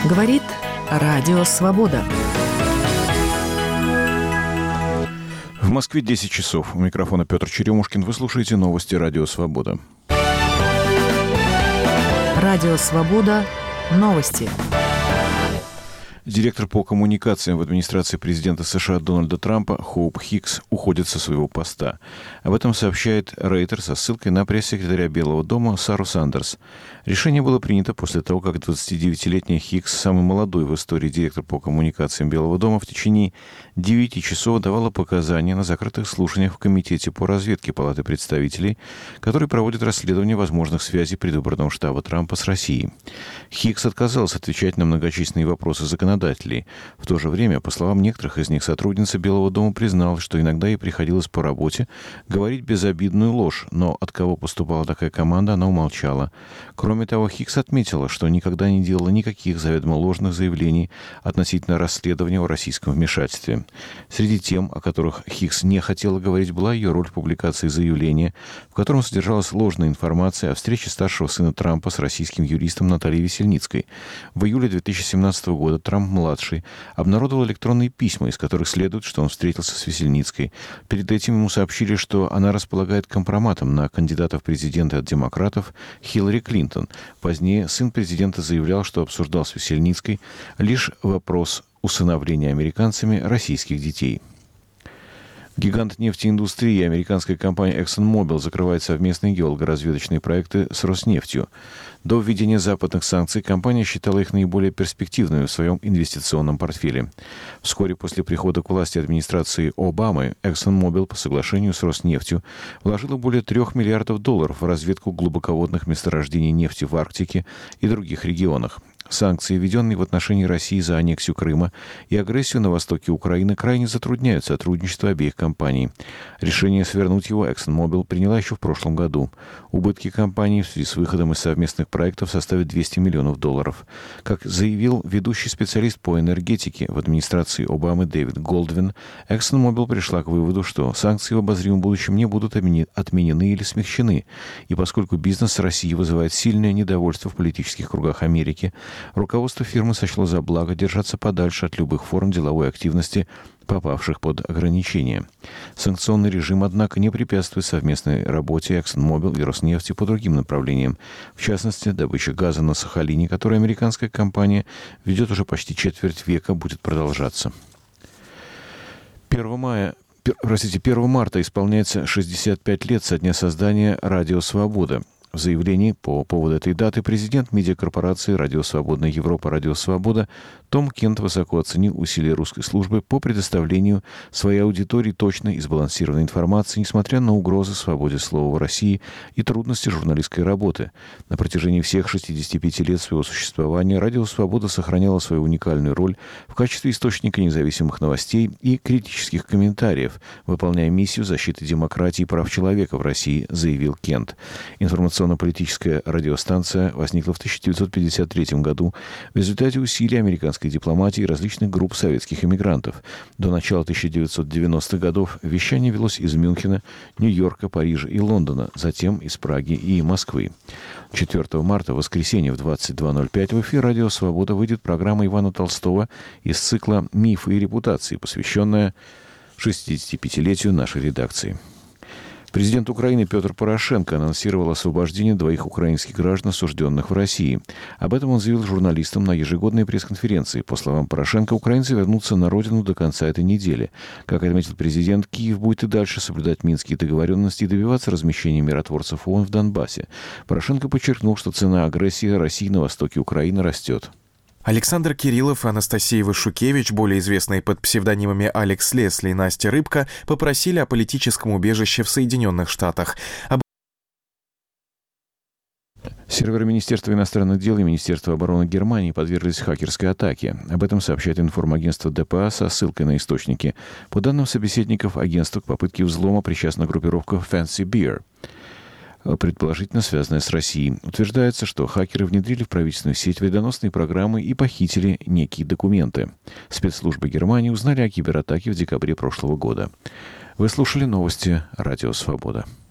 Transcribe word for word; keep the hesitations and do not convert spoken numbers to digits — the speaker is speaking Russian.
Говорит Радио Свобода. В Москве десять часов. У микрофона Петр Черемушкин. Вы слушаете новости Радио Свобода. Радио Свобода. Новости. Директор по коммуникациям в администрации президента США Дональда Трампа Хоуп Хикс уходит со своего поста. Об этом сообщает Рейтер со ссылкой на пресс-секретаря Белого дома Сару Сандерс. Решение было принято после того, как двадцатидевятилетняя Хикс, самый молодой в истории директор по коммуникациям Белого дома, в течение девяти часов давала показания на закрытых слушаниях в Комитете по разведке Палаты представителей, который проводит расследование возможных связей предвыборного штаба Трампа с Россией. Хикс отказалась отвечать на многочисленные вопросы законодателей. В то же время, по словам некоторых из них, сотрудница Белого дома призналась, что иногда ей приходилось по работе говорить безобидную ложь, но от кого поступала такая команда, она умолчала. Кроме того, Хикс отметила, что никогда не делала никаких заведомо ложных заявлений относительно расследования о российском вмешательстве. Среди тем, о которых Хикс не хотела говорить, была ее роль в публикации заявления, в котором содержалась ложная информация о встрече старшего сына Трампа с российским юристом Натальей Весельницкой. В июле две тысячи семнадцатого года Трамп-младший обнародовал электронные письма, из которых следует, что он встретился с Весельницкой. Перед этим ему сообщили, что она располагает компроматом на кандидата в президенты от демократов Хиллари Клинтон. Позднее сын президента заявлял, что обсуждал с Весельницкой лишь вопрос усыновления американцами российских детей. Гигант нефтеиндустрии, американская компания ExxonMobil, закрывает совместные геологоразведочные проекты с Роснефтью. До введения западных санкций компания считала их наиболее перспективными в своем инвестиционном портфеле. Вскоре после прихода к власти администрации Обамы ExxonMobil по соглашению с Роснефтью вложила более трех миллиардов долларов в разведку глубоководных месторождений нефти в Арктике и других регионах. Санкции, введенные в отношении России за аннексию Крыма и агрессию на востоке Украины, крайне затрудняют сотрудничество обеих компаний. Решение свернуть его ExxonMobil приняла еще в прошлом году. Убытки компании в связи с выходом из совместных проектов составят двести миллионов долларов. Как заявил ведущий специалист по энергетике в администрации Обамы Дэвид Голдвин, ExxonMobil пришла к выводу, что санкции в обозримом будущем не будут отменены или смягчены. И поскольку бизнес России вызывает сильное недовольство в политических кругах Америки, руководство фирмы сочло за благо держаться подальше от любых форм деловой активности, попавших под ограничения. Санкционный режим, однако, не препятствует совместной работе ExxonMobil и Роснефти по другим направлениям. В частности, добыча газа на Сахалине, которую американская компания ведет уже почти четверть века, будет продолжаться. первого мая Простите, первого марта исполняется шестьдесят пять лет со дня создания «Радио Свобода». В заявлении по поводу этой даты президент медиакорпорации «Радио Свободная Европа. Радио Свобода» Том Кент высоко оценил усилия русской службы по предоставлению своей аудитории точной и сбалансированной информации, несмотря на угрозы свободе слова в России и трудности журналистской работы. На протяжении всех шестидесяти пяти лет своего существования «Радио Свобода» сохраняло свою уникальную роль в качестве источника независимых новостей и критических комментариев, выполняя миссию защиты демократии и прав человека в России, заявил Кент. Информационно-политическая радиостанция возникла в тысяча девятьсот пятьдесят третьем году в результате усилий американской дипломатии и различных групп советских эмигрантов. До начала тысяча девятьсот девяностых годов вещание велось из Мюнхена, Нью-Йорка, Парижа и Лондона, затем из Праги и Москвы. четвёртого марта, в воскресенье в двадцать два ноль пять в эфир «Радио Свобода» выйдет программа Ивана Толстого из цикла «Мифы и репутации», посвященная шестидесятипятилетию нашей редакции. Президент Украины Петр Порошенко анонсировал освобождение двоих украинских граждан, осужденных в России. Об этом он заявил журналистам на ежегодной пресс-конференции. По словам Порошенко, украинцы вернутся на родину до конца этой недели. Как отметил президент, Киев будет и дальше соблюдать минские договоренности и добиваться размещения миротворцев ООН в Донбассе. Порошенко подчеркнул, что цена агрессии России на востоке Украины растет. Александр Кириллов и Анастасия Вышукевич, более известные под псевдонимами Алекс Лесли и Настя Рыбка, попросили о политическом убежище в Соединенных Штатах. Об... Серверы Министерства иностранных дел и Министерства обороны Германии подверглись хакерской атаке. Об этом сообщает информагентство ДПА со ссылкой на источники. По данным собеседников агентства, к попытке взлома причастна группировка Fancy Bear, предположительно связанная с Россией. Утверждается, что хакеры внедрили в правительственную сеть вредоносные программы и похитили некие документы. Спецслужбы Германии узнали о кибератаке в декабре прошлого года. Вы слушали новости «Радио Свобода».